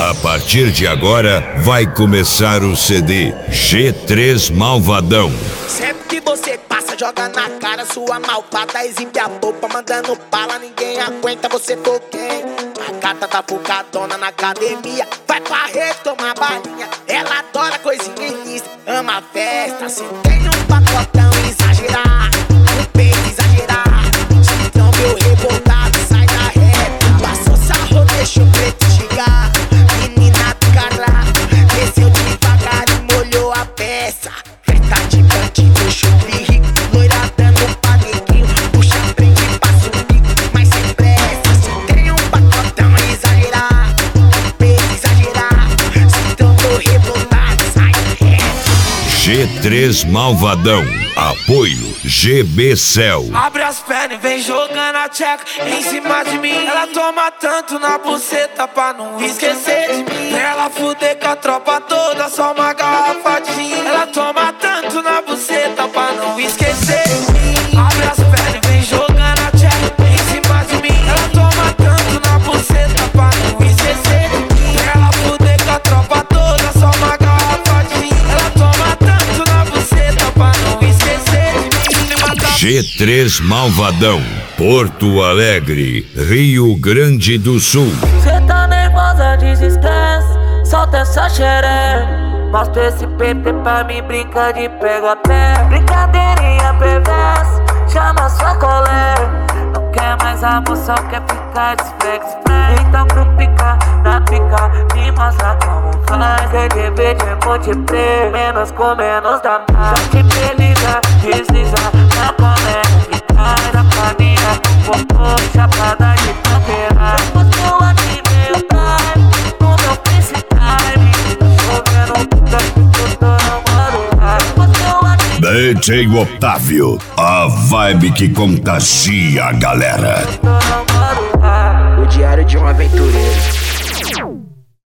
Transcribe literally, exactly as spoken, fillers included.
A partir de agora vai começar o C D G três Malvadão. Sempre que você passa, joga na cara sua malvada, exibe a polpa, mandando bala, ninguém aguenta, você for quem? A gata tá focadona na academia, vai pra rede tomar balinha, ela adora coisinha ilícita, ama a festa, se tem um pacotão exagerar, um peito exagerar, se não meu revoltado sai da reta, passou sarro, deixa o preto chegar, menina do caralho, desceu devagar e molhou a peça. Festa de bandido, chupi rico, loira dando panequinho, puxa, prende, passa o bico, mas sem pressa. Se tem um pacotão exagerar, um peso exagerar, se tão tô revoltado, sai reto. G três Malvadão, apoio G B Cell. Abre as pernas e vem jogando a tcheca em cima de mim. Ela toma tanto na buceta pra não esquecer de mim. Pra ela fuder com a tropa toda, só uma garrafa de gin. Ela toma tanto na buceta pra não esquecer de mim. Abre as pernas e vem jogando a tcheca em cima de mim. Ela toma tanto na buceta pra não esquecer de mim. Pra ela fuder com a tropa toda, só uma garrafa de gin. Ela toma tanto na buceta pra não esquecer de mim. G três Malvadão, Porto Alegre, Rio Grande do Sul. Cê tá nervosa, desestresse, solta essa xereca. Mostra esse P P pra mim, brinca de pega-pé. Brincadeirinha perversa, chama sua colega. Não quer mais a moção, quer ficar desflex. Então pro pica, na pica, me mostra como faz. C D B de multiplayer, menos com menos dá mais. Só que beleza, desliza na comédia. E cai na paninha, popô, chapada de panqueira. Depois que eu ativei o time, no meu FaceTime, tô vendo puta que eu tô namorando. Depois que eu ativei D J Otávio, a vibe que contagia a galera. O diário de um aventureiro.